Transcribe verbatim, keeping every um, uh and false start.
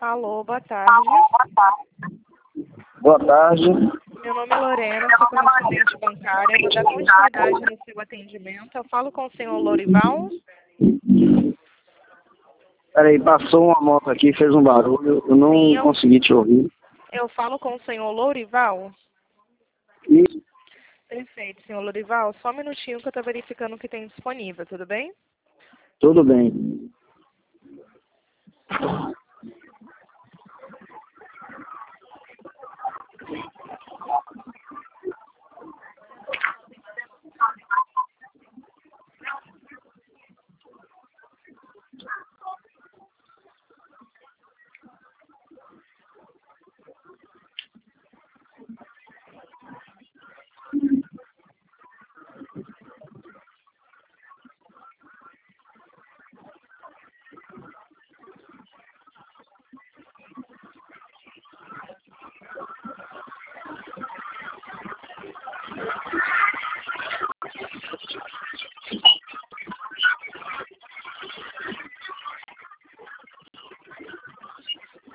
Alô, boa tarde. Boa tarde. Meu nome é Lorena, sou correspondente bancária. Vou dar continuidade no seu atendimento. Eu falo com o senhor Lorival. Peraí, passou uma moto aqui, fez um barulho, eu não Sim, eu, consegui te ouvir. eu falo com o senhor Lorival. Isso, Perfeito, senhor Lorival. Só um minutinho que eu estou verificando o que tem disponível, tudo bem? tudo bem.